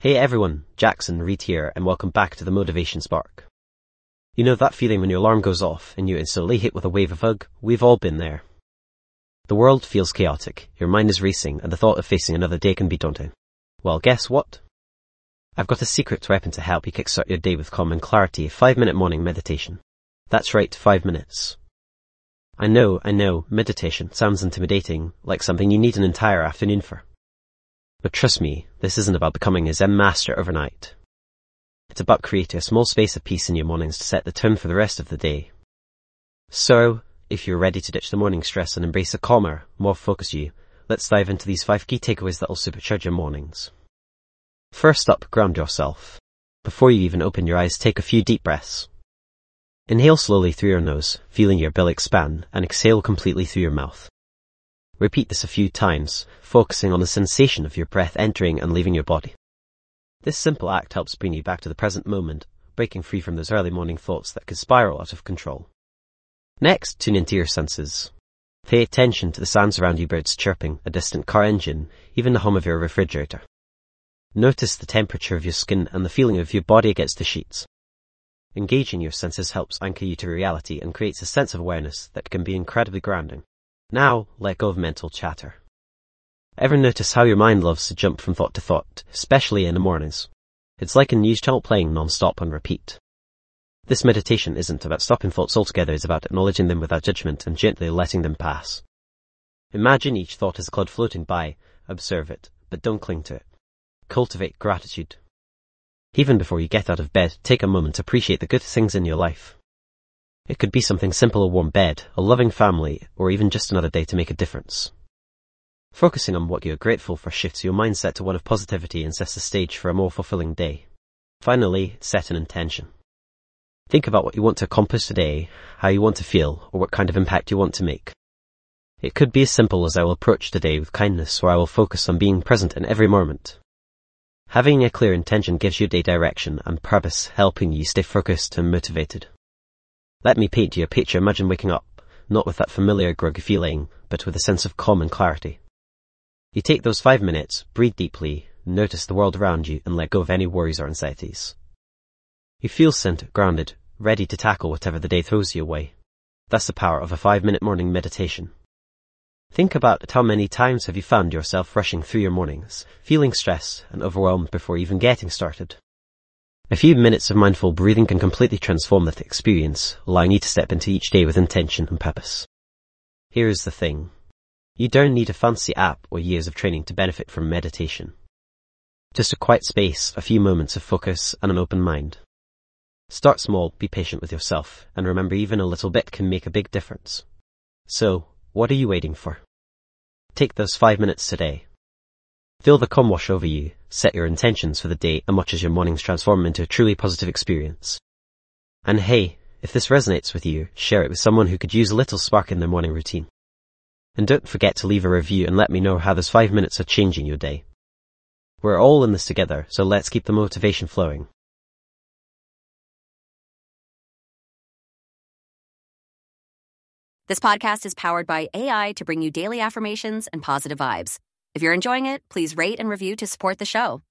Hey everyone, Jackson Reed here, and welcome back to the Motivation Spark. You know that feeling when your alarm goes off and you instantly hit with a wave of hug? We've all been there. The world feels chaotic, your mind is racing, and the thought of facing another day can be daunting. Well, guess what? I've got a secret weapon to help you kickstart your day with calm and clarity, 5-minute morning meditation. That's right, 5 minutes. I know, meditation sounds intimidating, like something you need an entire afternoon for. But trust me, this isn't about becoming a Zen master overnight. It's about creating a small space of peace in your mornings to set the tone for the rest of the day. So, if you're ready to ditch the morning stress and embrace a calmer, more focused you, let's dive into these 5 key takeaways that will supercharge your mornings. First up, ground yourself. Before you even open your eyes, take a few deep breaths. Inhale slowly through your nose, feeling your belly expand, and exhale completely through your mouth. Repeat this a few times, focusing on the sensation of your breath entering and leaving your body. This simple act helps bring you back to the present moment, breaking free from those early morning thoughts that could spiral out of control. Next, tune into your senses. Pay attention to the sounds around you, birds chirping, a distant car engine, even the hum of your refrigerator. Notice the temperature of your skin and the feeling of your body against the sheets. Engaging your senses helps anchor you to reality and creates a sense of awareness that can be incredibly grounding. Now, let go of mental chatter. Ever notice how your mind loves to jump from thought to thought, especially in the mornings? It's like a news channel playing non-stop on repeat. This meditation isn't about stopping thoughts altogether, it's about acknowledging them without judgment and gently letting them pass. Imagine each thought as a cloud floating by, observe it, but don't cling to it. Cultivate gratitude. Even before you get out of bed, take a moment to appreciate the good things in your life. It could be something simple, a warm bed, a loving family, or even just another day to make a difference. Focusing on what you're grateful for shifts your mindset to one of positivity and sets the stage for a more fulfilling day. Finally, set an intention. Think about what you want to accomplish today, how you want to feel, or what kind of impact you want to make. It could be as simple as I will approach the day with kindness, or I will focus on being present in every moment. Having a clear intention gives your day direction and purpose, helping you stay focused and motivated. Let me paint you a picture. Imagine waking up, not with that familiar groggy feeling, but with a sense of calm and clarity. You take those 5 minutes, breathe deeply, notice the world around you, and let go of any worries or anxieties. You feel centered, grounded, ready to tackle whatever the day throws you away. That's the power of a 5-minute morning meditation. Think about how many times have you found yourself rushing through your mornings, feeling stressed and overwhelmed before even getting started. A few minutes of mindful breathing can completely transform that experience, allowing you to step into each day with intention and purpose. Here's the thing. You don't need a fancy app or years of training to benefit from meditation. Just a quiet space, a few moments of focus, and an open mind. Start small, be patient with yourself, and remember even a little bit can make a big difference. So, what are you waiting for? Take those 5 minutes today. Feel the calm wash over you, set your intentions for the day, and watch as your mornings transform into a truly positive experience. And hey, if this resonates with you, share it with someone who could use a little spark in their morning routine. And don't forget to leave a review and let me know how those 5 minutes are changing your day. We're all in this together, so let's keep the motivation flowing. This podcast is powered by AI to bring you daily affirmations and positive vibes. If you're enjoying it, please rate and review to support the show.